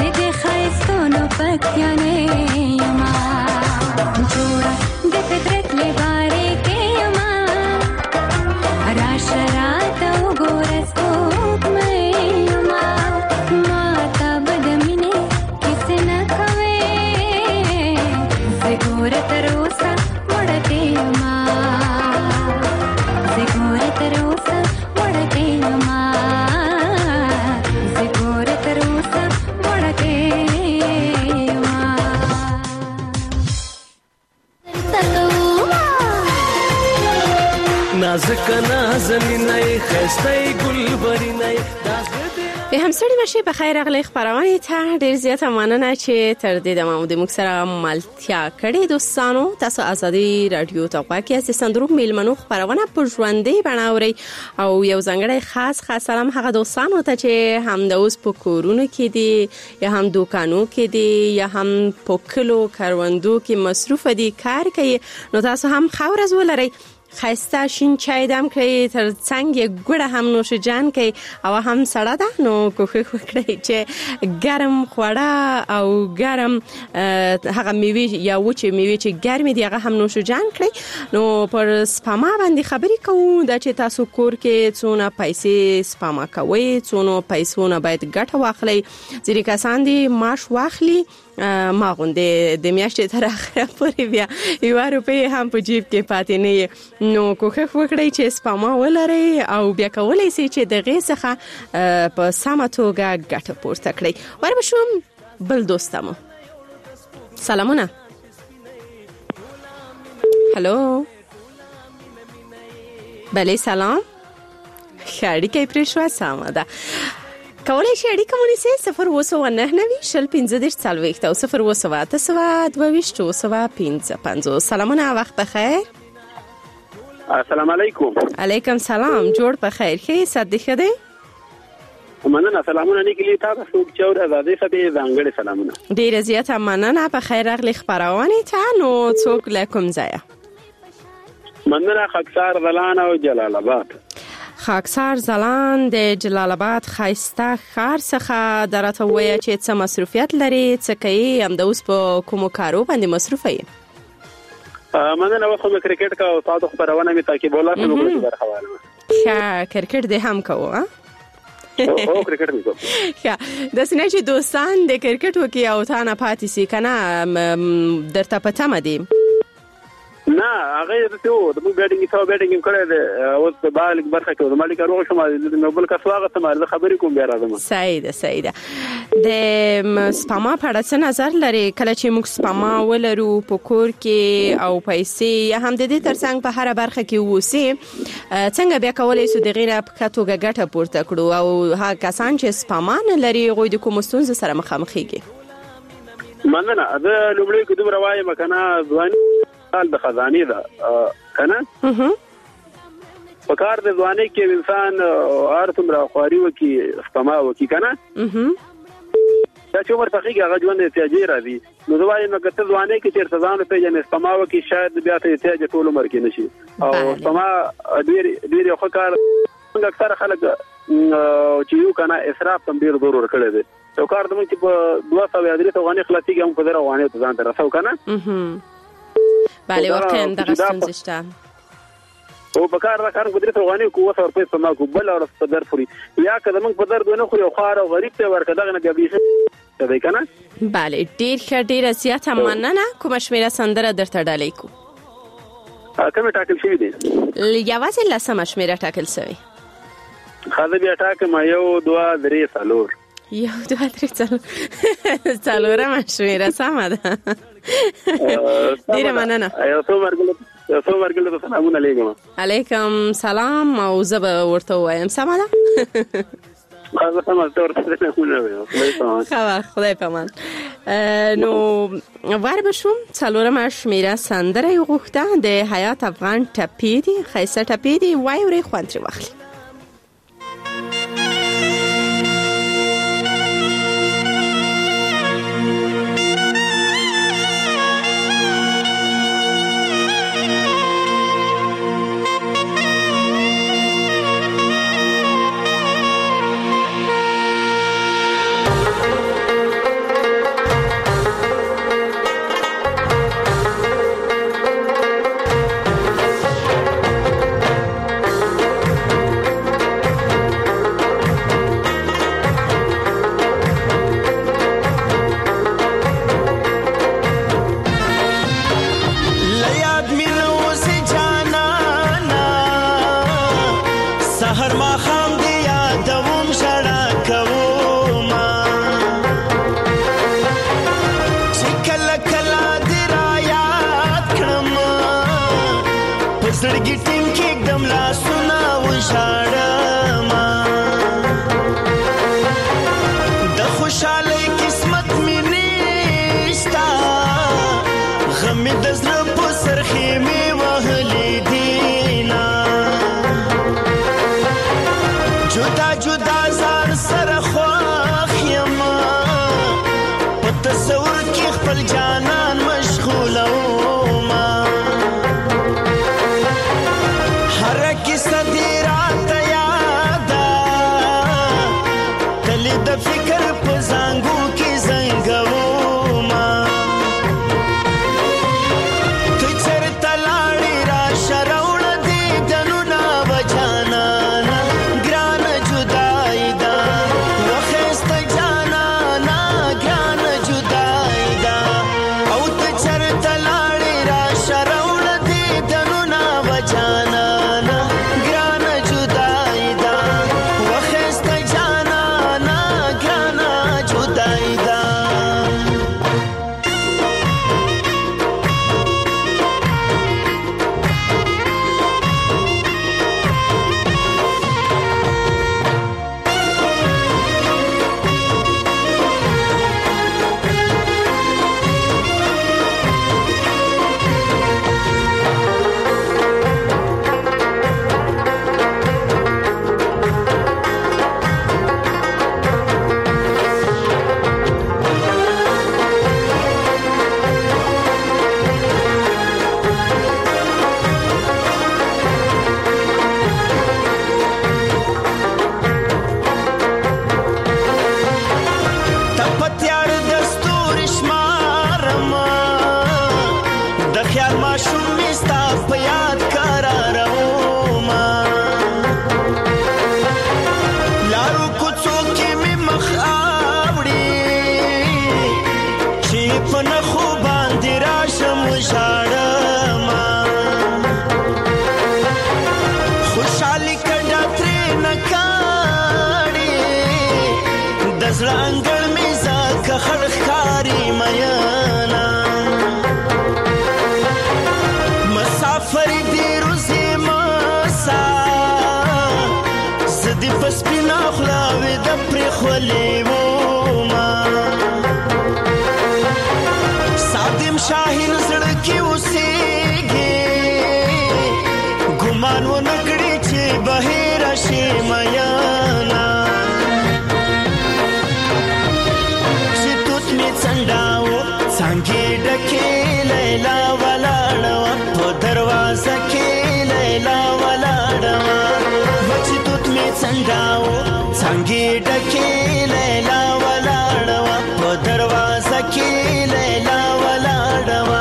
د خایستونو پکتیانې یما جوړه د فطرت لبارې کې یما راشه راته وګوره سپوږمۍ یما ما ته به د مینې کیسې نه کوې زه ګوره تر اوسه وړکې یما زه ګوره تر اوسه وړکې یما زه ګوره تر اوسه وړکې یما نازک نازنینه خسته ګلبرینه به همسړي مشه په خیر اغلی خبرونه ته ډیر زیات مننه چې تر دې د مو د مکسره ملتیا کړي دوستانو تاسو ازادي رادیو ته واکې اس سندرو میلمنو خبرونه په ژوندۍ بڼاوري او یو ځنګړی خاص سلام هغه دوستانو ته چې هم د اوس په کورونو کې دي یا هم دوکانو کې دي یا هم په کلو کاروندو کې مصروف دي کار کوي نو تاسو هم خورز ولرئ خسته شین چای دم کوي تر څنګ ګړه هم نوش جان کوي او هم سړه ده نو کوخه وکړي چې ګرم خوړه او ګرم هغه میوه یا وچه میوه چې ګرمي دی هغه هم نوش جان کړي نو پر سپما باندې خبرې کوو دا چې تاسو کور کې څونه پیسې سپما کوي څونه پیسونه باید ګټه واخلي ځکه کسان دي معاش واخلي ما غونډه د میاشتې تر اخره پورې بیا یو روپۍ هم په جیب کې پاتې نه نو کوخه وکړئ چې سپما ولرئ او بیا کولای شئ چې دغه څخه په سمه توګه ګټه پورته کړئ وربشم بل دوستمو سلامونه هالو بله سلام خاړی کې پرېښوا سمه ده کولای شئ اړیکه ونیسئ 029 شل 15 40 او 029 سلامونه وخت بخیر السلام علیکم علیکم سلام جوړ په خیر ښه صدې خدای مننه سلامونه لیکلي تاسو چې اور ازادي خدای ځانګړي سلامونه ډیر زیات مننه په خیر اغلی خبرونه ته نو څوک لکم ځای مننه خاکسار زلان او جلال آباد خاکسار زلان د جلال آباد خایسته ښار څخه درته وایي چې څه مصروفیت لري څه کوي هم د اوس په کومو کارو باندې مصروفه یې مننه وخت مې کرکټ کا او تاسو خبرونه می تاکي بولا څه وګورئ در حواله ښه کرکټ دې هم کوو ها او کرکټ می کوو ښه د سینې چې دوستان د کرکټ وکي او تا نه پاتې سي کنه درته پته مدي نه هغه ته و د بیټینګ کړه د اوس په بالغ برخه کې د مالک روغ شمه د نوبل کا سواغت ما خبرې کوم بیا راځم سعیده د سپما په اړه څه نظر لري کله چې موږ سپما ولرو په کور کې او پیسې هم د دې ترڅنګ په هر برخه کې ووسی څنګه بیا کولای شو د غیر په کاتوګه ګټه پورته کړو او ها کسان چې سپما نه لري غوې د کوم ستونزې سره مخامخېږي مننه دا لومړی کوم روایت مکنه ځواني حال د خزانه ده کنه په کار د ځواني کې انسان ارتم را خواري وکي سپما وکي کنه دا چې عمر تحقیق هغه ژوند احتیاجي راځي نو دوی نو کته ځواني کې چې ارتزان په جن سپما وکي شاید بیا ته احتیاج ټول عمر کې نشي او سپما ډیر خو کار اکثر خلک چې یو کنه اسراف تم ډیر ضرور کړی دی یو کار د مونږ په 200 یادري ته غونې خلاصي کوم په دره وانه ته ځان ته رسو کنه بله واقعا دغه ستونزه شته او په کار قدرت غواني قوت او پیسې ما کو بل او په در فوري یا کله موږ په در دونه خو یو خار او غریب ته ورکه دغه نه بیا څه کنه بله ډیر زیات مننه کوم شمیره سندره درته ډالې کو کوم ټاکل شوی دی یوازې لسمه شمیره ټاکل شوی خاطر بیا ټاکم یو 2 3 4 یو 2 3 4 شمیره سمه ده ډیر مننه یو څو مرګله سلامونه علیکم سلام او زه به ورته وایم سمه ده خدای پامان نو وار بشم څلورم شمیره سندره غوښته د حیات افغان ټپی دی خیسه ټپی دی وای ورې خوانتري واخلي سترګې ټینګ کېږدم لاسونه وژاړم د خوشحالۍ قسمت مې نشته غم مې د زړه په سرخې مې وهلې دینه جدا جدا ځان سره خوښ یم په تصور کې خپل جانان مشغولوم هره کیسه دې راته یاده تل د فکر په زانګو کې زنګوم ته چېرته لاړې راشه راوړه دې ګنونه به جانانه ګرانه جدایي ده وښایسته جانانه ګرانه جدایي ده او ته چېرته لاړې راشه راوړه دې ګنونه به جانانه ګرانه جدایي ده وښایسته جانانه ګرانه جدایي ده تپتیار د ستوري شمارم د خیال ماشوم مې ستا په یاد قراروم لارو کوڅو کې مې مخ اوړي چې په نښو باندې راشم وژاړم خوشحالي کډه ترې نه کاڼې د زړه انګړ مې ځکه خړ ښکاري میینه مسافر دې روزې مسا زه دې په سپینه خوله ویده پرېښولې ومه صادم شاهین زړه کې اوسېږي ګمان ونه کړې چې بهیره شي میینه چې توت مې څنډاوه څانګې ډکې لیلا ولاړه وه په دروازه کې لیلا ولاړه وه چې توت مې څنډاوه څانګې ډکې لیلا ولاړه وه په دروازه کې لیلا ولاړه وه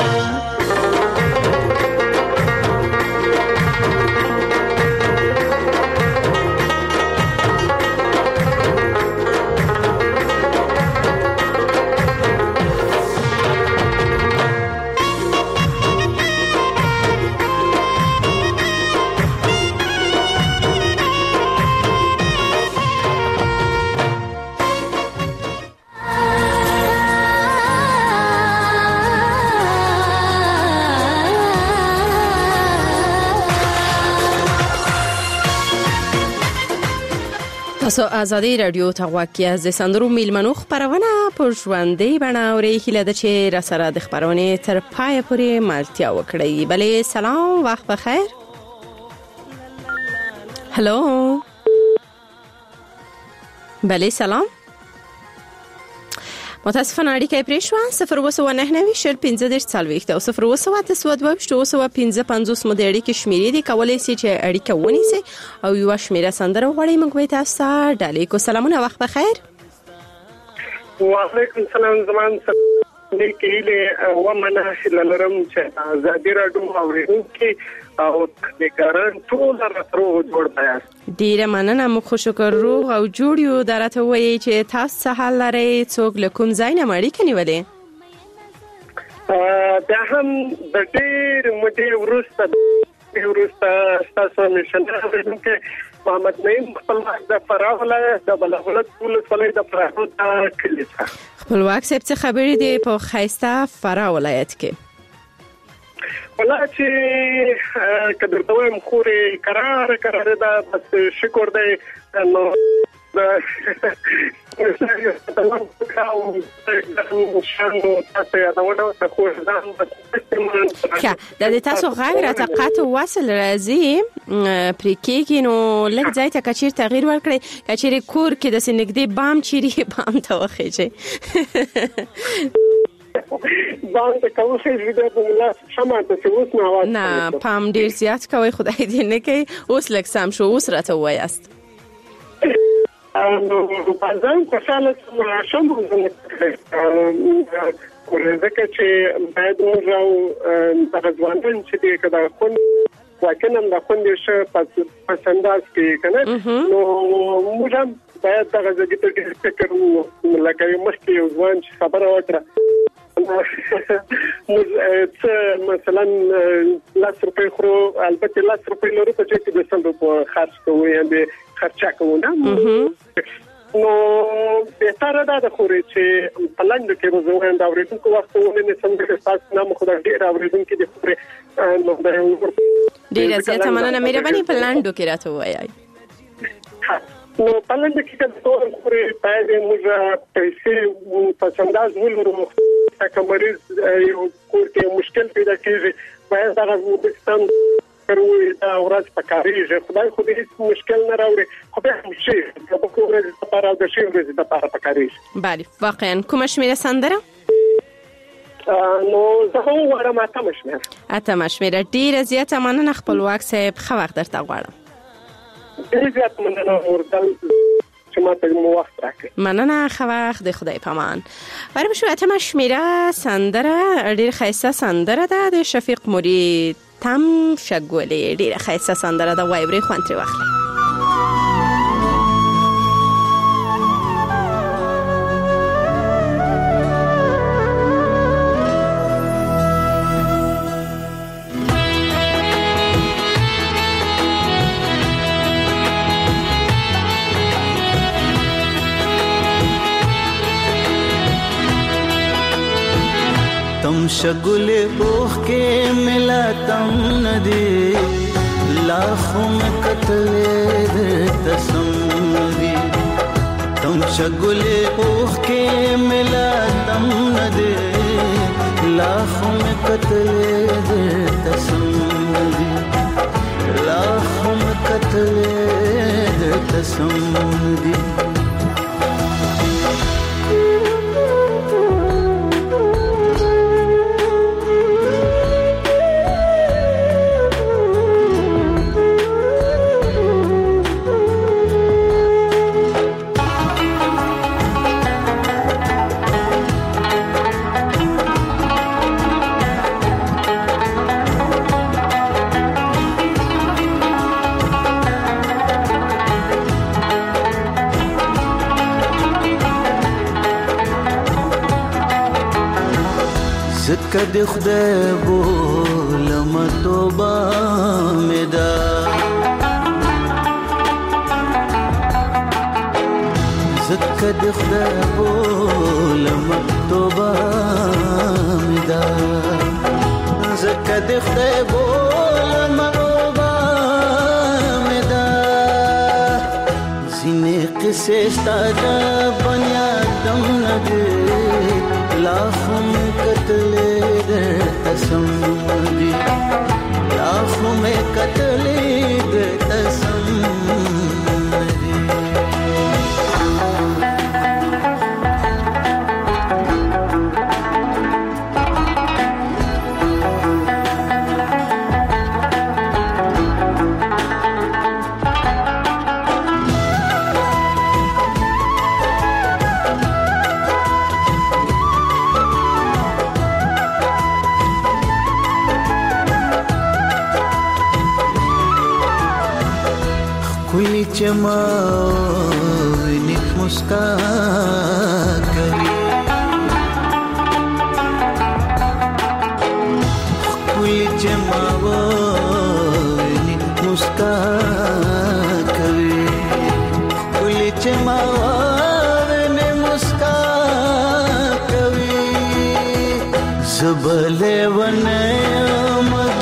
تاسو ازادي رادیو ته غواړئ از سندرو میلمنو خبرونه په ژوندۍ بڼه اورئ هیله ده چې را سره د خبرونه تر پای پورې ملتیا وکړئ بلې سلام وخت بخیر هلو بلې سلام متاسفانه اړیکه پرې شوه 029901540 او 029221550 مو د اړیکې شمیرې دي کولای شي چې اړیکه ونیسي او یو شمیره سندره وغواړئ موږ به تاسو ته ډالې کو سلامونه وخت بخیر وعلیکم السلام زمان کې له ومنه لرم چې ازادي راډیو اوریدونکو او تکنیکران ټول راته جوړ پیاس ډیره مننه مو خوشکر روغ او جوړ یو درته وایي چې تاسو حال لري څوک لکم زاین مړی کني ولې دا هم د ډیر مټي ورسته تاسو نشنه ورته محمد نعیم خپلواک د فراه ولایت د بلغلط ولایت د فراه کلیسا خپلواک څه خبرې دي په خایسته فراه ولایت کې ولا چې کدر ته وایم خوري قرار دا بس شکر دی نو د تاسو غږ راته قطع وصل راځي پرې کېږي نو لږ ځای ته کچیر تغییر ورکړئ کچیر کور کې د سنګدې بام چیرې بام ته وخیږي بام ته کومه ویډیو په ملاس شماته چې اوس نه واځي نه پام ډیر زیات کوي خدای دې نه کوي اوس لږ سم شو اوس راته وایاست نو بازار خوشاله شوم ورته چې باید موږ او د ځوانان چې دې کدا خون واکنه د خون دې شه پسنداز کې کنه نو موږ باید د غزګي ته فکر لکه مخکې یو ځوان چې خبره وکړه مثلا لاس روپۍ خورو البته لاس روپۍ لرو په چې د سندو په خرج کوو یا د خرچه کوو نه نو بهتره ده د خوري چې پلان د کې وزوین دا ورېدونکو وخت ولې سم د تاسو نام خدای ډیر اوریدونکو د خوري نو د ډیر زیاته مننه مهرباني پلان د کې راته وایي نو پلان د کې د ټول خوري باید موږ پیسې په څنډاز ولرو چې مریض یو کور کې مشکل پیدا کیږي باید دا وبستان کروي دا ورځ پکاريږي خدای خو دې مشکل نه راوړي خو به شي په کومه ورځ لپاره د شي ورځ لپاره پکاريږي بله واقعا کوم شمیره سندره نو زه هم غواړم اتم شمیره ډیره زیاته مننه خپلواک صاحب خو وخت درته غواړم ډیره زیاته مننه ورته چې ماته مو وخت راکړي مننه خو وخت د خدای پامان بریم شو اتم شمیره سندره ډیر خیسته سندره ده د شفیق مرید تم شګولې ډیره خیسته سندره ده وایبري خوانتري واخلي تم شگلے اوخ کے ملا تم ندی لاکھوں میں قتل تسم دی تم شگلے اوخ کے ملا تم ندی لاکھوں میں قتل تسم دی لاکھوں میں قتل تسم دی زکد خدای بولم توبه مدا زکد خدای بولم توبه مدا زکد خدای بولم توبه مدا زینه قصه ستاده بنیادم نده لاکھوں میں قتل تسم دی لاکھوں میں قتل تسم دی کوئی چماوینی مسکا کری کوئی چماوینی مسکا کری کوئی چماوینی مسکا کری زبلے ونه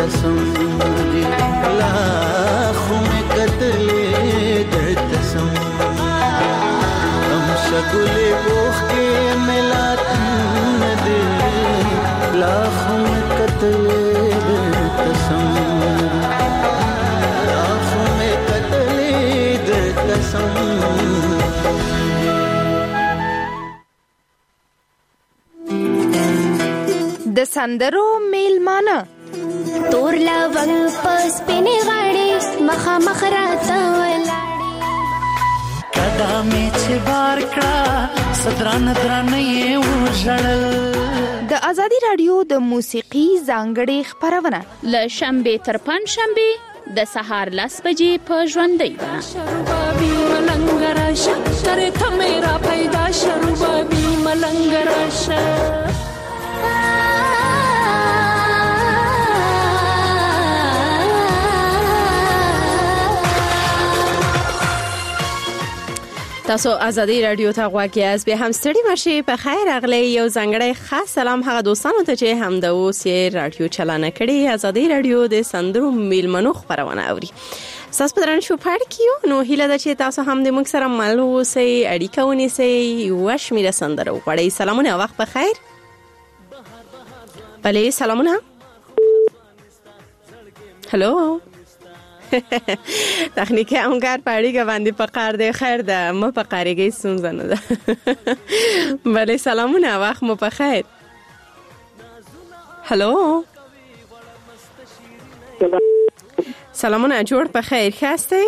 قسم دی لا خو مې کتلې درته سم هم شګلې اوخ کې ملات ندی لا خو مې کتلې درته سم لا خو مې کتلې درته سم د سندرو میلمانه تور لونګ پس پنې غاړي مخامخ راته ولاړې کدا مې چې بار کړه صدران درنه یې وژړل د ازادي رادیو د موسیقي ځانګړې خبرونه ل شنبه تر پنځشنبه د سهار 10 بجې په ژوندۍ بڼه شروبابي ملنګ راشه تر ته مې را پیدا شروبابي ملنګ راشه تاسو ازادي رادیو ته غواړئ از به هم ستړي مشي په خیر اغلی یو ځانګړی خاص سلام هغه دوستانو ته چې هم د اوس رادیو چلانه کړي ازادي رادیو د سندرو میلمنو خبرونه اوري ساس پدران شو پړ کیو نو هیله ده چې تاسو هم د موږ سره مل اوسئ اړیکه ونیسئ وشمیره سندرو غواړئ سلامونه وخت په خیر بله سلامونه هلو تخنیکی همکار پاړیګه باندې پکار دی خیر ده مو پکارېږي ستونزه نه ده بله سلامونه وخت مو په خیر هلو سلامونه جوړ په خیر خاسته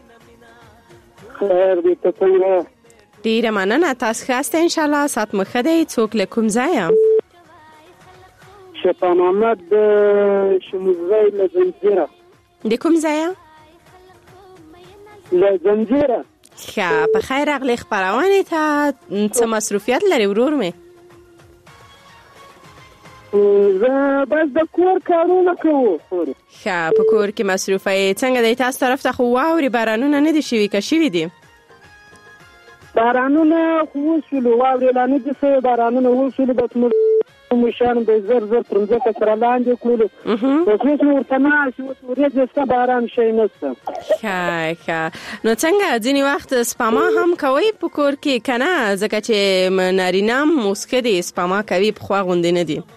خیر دې ته څنګه ډیره مننه تاسو خاسته ان شاء الله سات مخه دی څوک له کوم ځای شفا محمد شموزای له زنجیره د کوم ځای له زنجیره ښه په خیر اغلی خبرونه ته څه مصروفیت لري ورور مې زه بس د کور کارونه کوم ښه په کور کې مصروفه یې څنګه دی تاسو طرف ته خو واوري بارانونه نه دي شوي که شوي دي بارانونه خو وشولو واورې لا نه دي شوي بارانونه وشولو بس مشان به زر پر ځکه سره لاندې کولو اوس مې ورته ناشې اوس ورېځې شته باران شی نشته ښه نو څنګه ځینې وخت سپما هم کوئ په کور کې که نه ځکه چې نارینه هم اوس ښه دي سپما کوي پخوا غوندې نه دي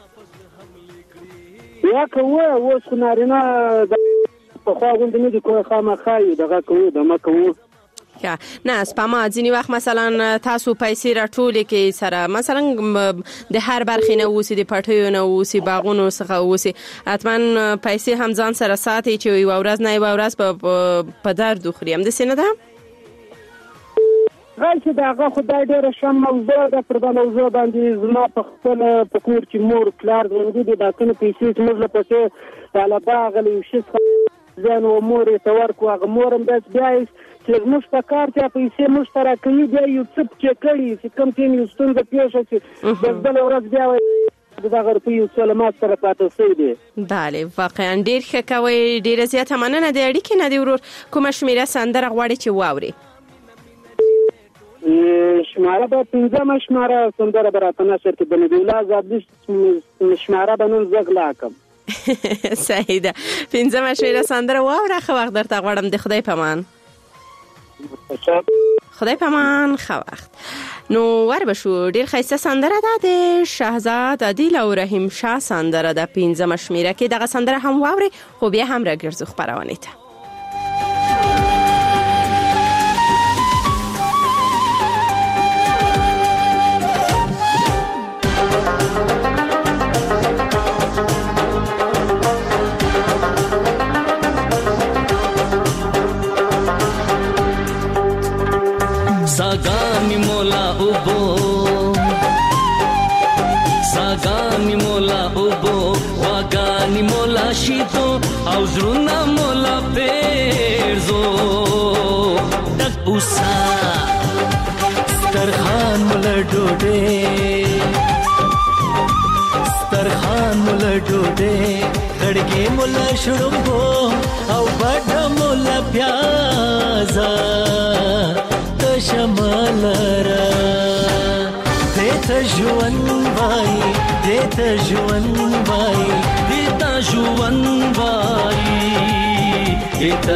یا کوه اوس خو نارینه پخوا غوندې نه دي کوه خامخا یې دغه کوو دمه کوو نه سپما ځینې وخت مثلا تاسو پیسې راټولې کې سره مثلا د هر برخې نه اوسي د پټیو نه اوسي باغونو څخه اوسي حتما پیسې هم ځان سره ساتي چې یو ورځ نه یو ورځ په درد وخوري هم داسې نه ده غواړي دا هغه خدای ډېره ښه موضوع ده پر دا موضوع باندې زما په خپل په کور کې مور پلار ژوندي دي دا کومې پیسې زموږ لپسې هله باغ له یو شي څخه ځان و مور یې ته ورکړو هغه مور هم داسې بیا چې زموږ په کار چې پیسې موږ ته راکوي بیا یو څه پکې کړي چې کوم ټیم یو ستونزه پېښه شي بس بله ورځ بیا دغه روپۍ یو څه له ما سره پاته شوي دي بله واقعا ډېر ښه کوئ ډېره زیاته مننه د اړیکې نه دی ورور کومه شمېره سندره غواړې چې واورې شماره به 5مه شماره سندره به راته نشر کې د نبیالله زابلي شماره به نن زه غلا کړم صحیح ده 5مه شمېره سندره واوره ښه وخت درته غواړم د خدای په امان خدای پامان ښه وخت نو ور بشو ډیر ښایسته سندره ده د شهزاد عادل او رحیم شاه سندره ده 5مه شمېره کې دغه سندره هم واوري خو بیا هم راګرځو خبرونه ته Sagani mola ubo wagani mola shito au zruna mola perzo tak usa starkhan mola dode khadge mola shurumbo au bada mola pyaza شمالرا دیتا جوان بای دیتا ژوند وایي دیتا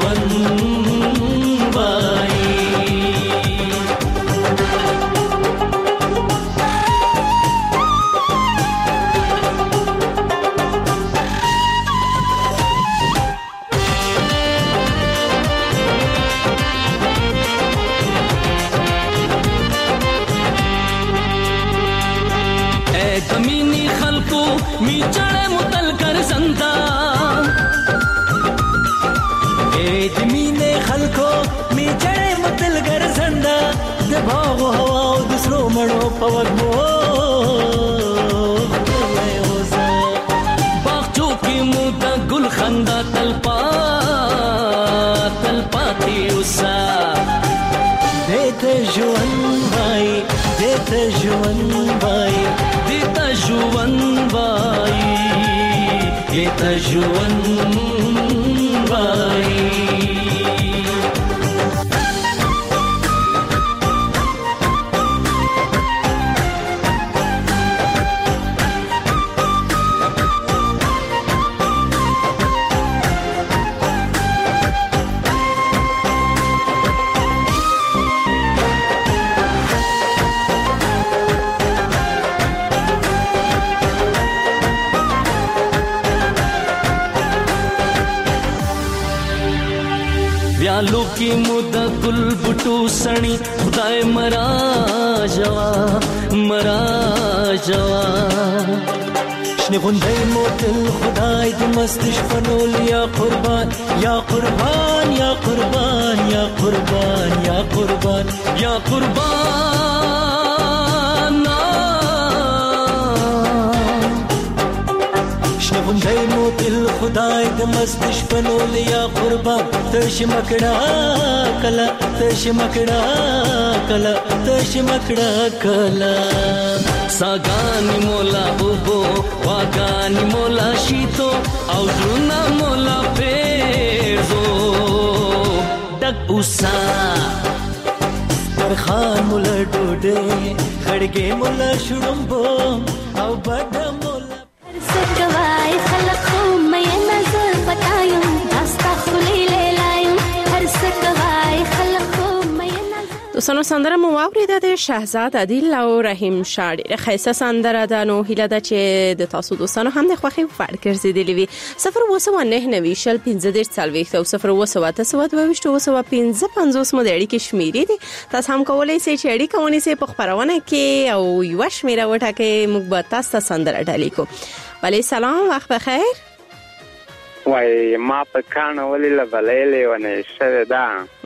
ژوند وایي کمینی خلقو می چڑے متل کر زندہ دمینے خلقو می چڑے متل کر زندہ دباغ و ہوا و دوسرو مڑو پوک بو باغچو کی مودا گل خندہ تلپا تلپاتی اسا دیتا ژوند وای دیتا ژوند وای دیتا ژوند وای دیتا ژوند وای ویالو کی مودا گل بٹو سنی خدای مرا جوا شنی غندای موتل خدای دی مستش فنول یا قربان یا قربان یا قربان یا قربان یا قربان یا قربان شنی غندای موتل خدای دی مستش فنول یا قربان تش مکڑا کلا تش مکڑا کلا تش مکڑا کلا ساگانی مولا بوبو واگانی مولا شیتو او درنا مولا پیرزو ڈگ اوسا درخان مولا ڈوڈے خڑگے مولا شڑمبو او بڑا مولا سکوائی خلقو میں نظر بتایم داستا خلی لیلایم هر سکوائی خلقو دوستانو سندره مو واوریده د شهزاد عادل او رحیم شاه ډیره ښایسته سندره ده. نو هیله ده چې د تاسو دوستانو هم د خوښې وړ ګرځېدلې وي. 029901540 او 029222555 مو د اړیکې شمیرې دي. تاسو هم کولای شئ چې اړیکه ونیسئ په خپرونه کې او یو شمیره وټاکئ. موږ به تاسو ته سندره ډالۍ کوو. وعلی سلام، وخت بخیر. وای ما په کانه ولې لبلېلې ونه شوه ده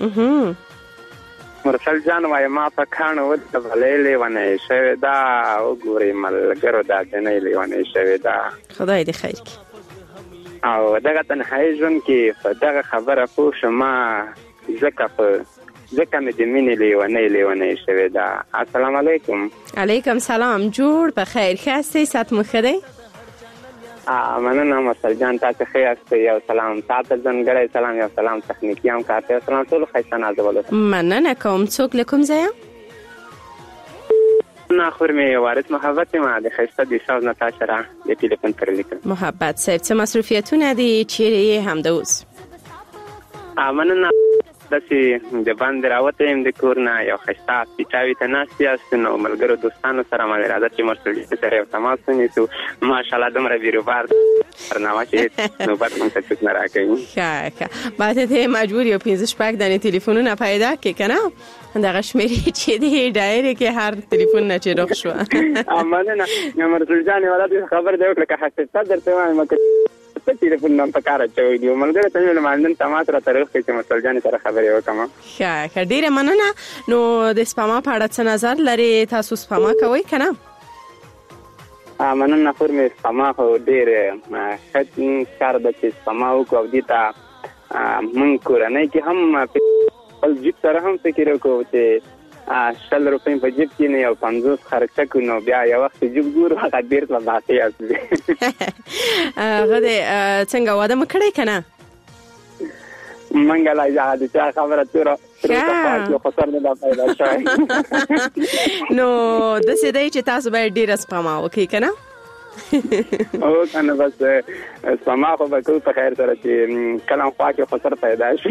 مرسل جان وای ما په کانه ولې لبلېلې ونه شوه ده وګورې ملګرو دا جنې لیونه شوه ده. خدای دې خیر کړي. او دغه تنهایی ژوند کې په دغه خبره پوه شم ځکه مې د مینې لیونه شوه ده. السلام علیکم. علیکم سلام. جوړ په خیر ښه سات مو ښه دی؟ مننه مرسل جان، تاسو ښه یاست؟ یو سلام تاسو ځانګړی سلام، یو سلام تخنیکی هم کارته سلام ټول ښایسته نازولو. مننه کوم. څوک له کوم ځایه؟ نه خور مې وارث محبت ما د ښایسته د ساز نتاشا را د ټلیفون پر لیکل. محبت صاحب څه مصروفیتونه دي؟ چیرې یې همدا اوس؟ مننه داسې د باندې راوته یم د کور نه، یو ښایسته پیچاوي ته ناست یاست نو ملګرو دوستانو سره مې راځه چې مرسل سره یو تماس ونیسو. ماشاءالله دومره بیروبار برنامه چې نوبت مونږ ته څوک نه راکوي. ښه باید ته مجبور یو 15 دانې تلیفونونه پیدا کړې که نه دغه شمېرې چې دی ډایرې کې هر تلیفون نه چې روغ شوه. مننه مرسل جانې ولا دې خبر دی وکړه که حقیقت درته وایم څه تلیفون نن په کار اچوي دي ملګرو ته ویل ماندن تماس را طرف کې چې مرسل جانې سره خبرې وکړم. ښه ډېره مننه. نو د سپما په اړه څه نظر لري؟ تاسو سپما کوئ که نه؟ مننه خور مې سپما خو ډېر ښه کار ده چې سپما وکړو او دې ته مونږ کورنۍ کې هم خپل جیب سره هم فکر وکړو چې 100 روپۍ په جیب کې نه یو 50 خرچه کړو نو بیا یو وخت جیب ګورو هغه بیرته باقي اصلي. هغه دې څنګه واده مو کړی که نه؟ منګه لا اجازه دې خبره توره خسر نه پیدا شوی. نو داسې دی چې تاسو باید ډېره سپما وکړئ که نه؟ او کنه بس سما خو به کو په خیر سره چې کلام خوا کې خسر پیدا شي.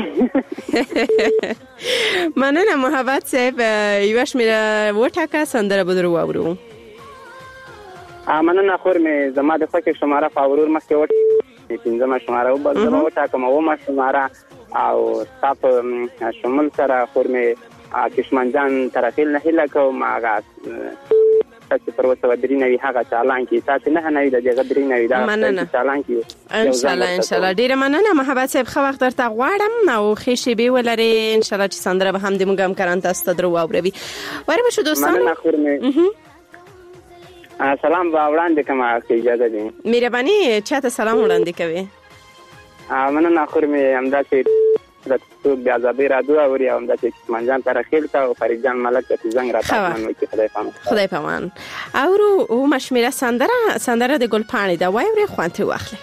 مننه محبت صاحب، یو شمیره وټاکه سندره بدر واورو. مننه خور مې زما د خوښې شماره فاورور مخکې وټ 15 شماره او بل زما وټاکه مو ما شماره او صاحب شمول سره خور مې کشمن جان طرفیل نه هله کوم هغه تاسو پر وسو درینوي هغه چالان کی تاسو نه نه د دغه درینوي دا چالان کی ان شاء الله ډیره مننه محبت صاحب، خو وخت درته غواړم او خېشې به ولري ان شاء الله چې سندره به هم د موږ هم کاران تاسو ته درو واوروي. ورته شو دوستانو سلام وړاندې کوم اجازه دي مهرباني چاته سلام وړاندې کوي. مننه خور مې همدا چې د څوک بیا زابې راډیو اوري او همدا چې منځان تر خیل تا او فرید جان ملک ته زنګ راته نو چې خدای پامان اورو او مشمیره سندره د ګلپاڼې دا وایي خوانته واخلي.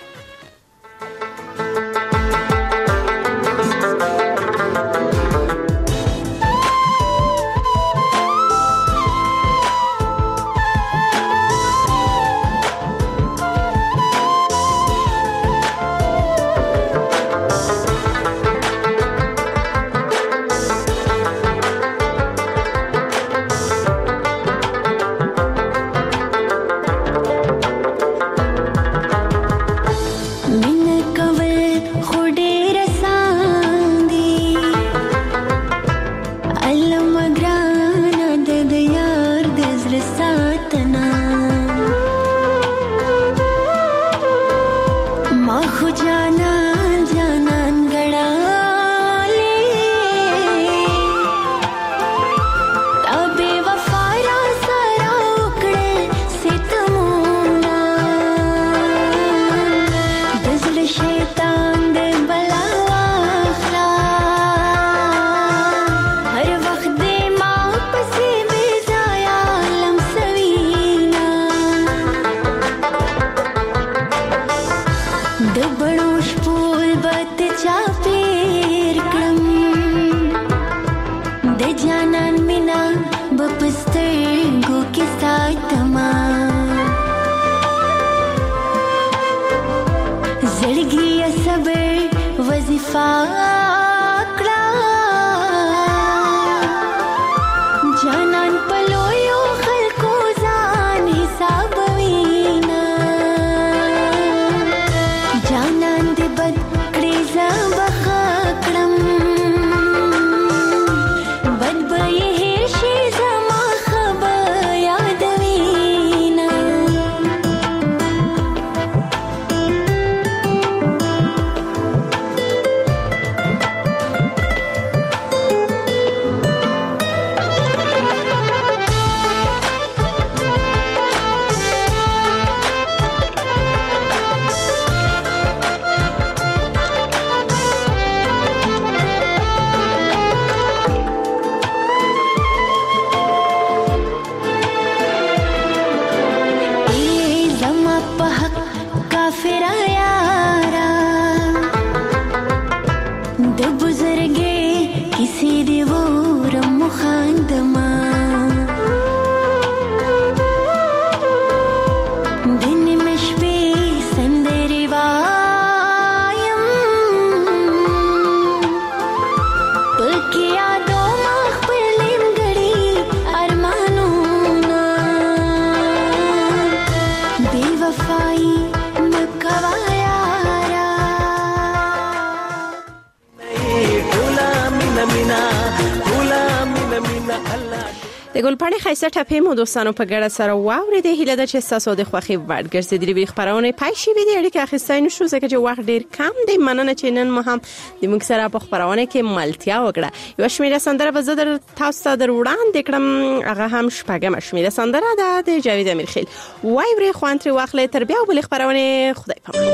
د ګلپاڼې خیسه ټپې مو دوستانو په ګډه سره واورېدې. هیله ده چې ستاسو د خوښې وړ ګرځېدلې خبرونه پای شي وي. د اړیکې اخیستای نشو ځکه چې وخت ډیر کم دی. مننه چې نن مو هم د موږ سره په خبرونه کې ملتیا وکړه. یو شمیره سندره به زه تاسو ته در وړاندې کړم، هغه هم شپږم شمیره سندره ده د جاوید امیرخیل. وای ورې خوانتري واخلې تر بیا بل خبرونه. خدای پامان.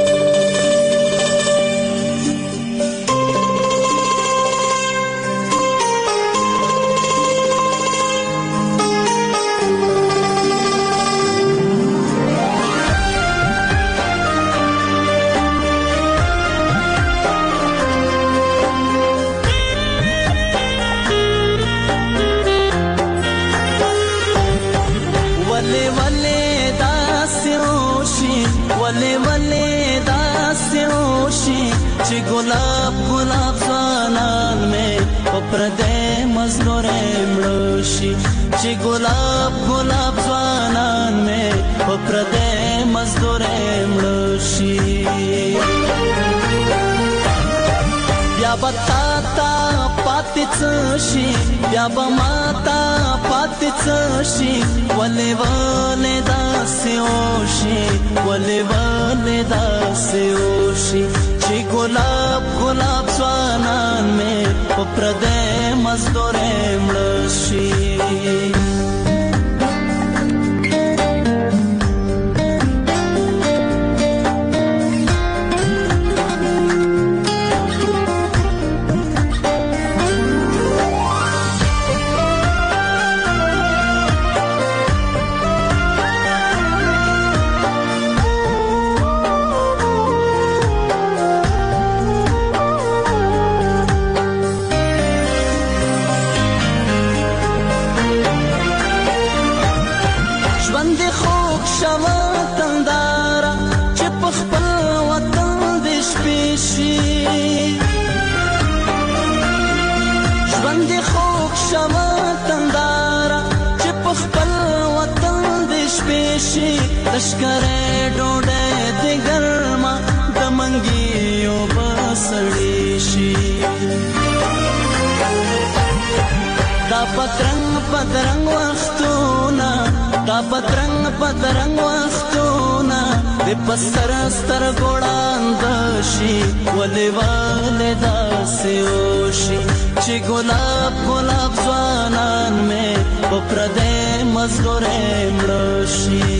وله وله داسې ګلاب ګلاب ځوانان مې په پردې مزدورې مړه شي چې ګلاب ګلاب ځوانان مې په پردې مزدورې مړه شي بیا به تا ته پاتې څه شي بیا به ما ته پاتې څه شي ولې ولې داسې وشي ولې ولې داسې وشي چې ګلاب ګلاب ځوانان مې په پردې مزدورې مړه شي لشکره ډوډۍ د ګرما د منګیو بسړی شي دا پترنګ پترنګ وختونه دا پترنګ پترنګ وختونه د پسر ستر ګوړاند شي ولې ولې داسې وشي چې ګلاب ګلاب ځوانان مې په پردې مزدورې مړه شي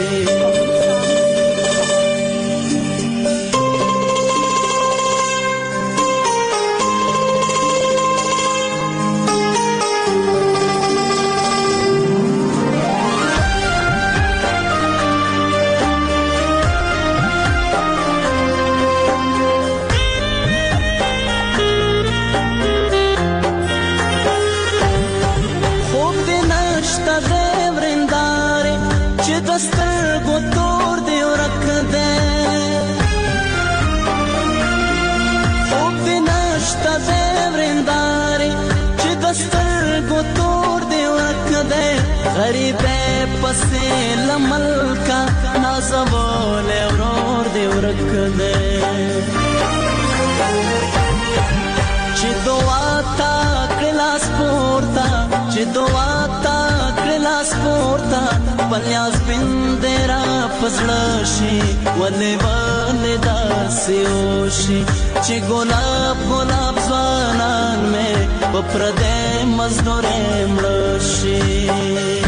غریبه پسې لملکا نازول ورور دی ورکده چې دعا تا کلاس پورتا چې دعا تا کلاس پورتا پلیاس بندرا پزړه شي ولې ولې داسې وشي چې ګلاب ګلاب ځوانان مې په پردې مزدورې مړه شي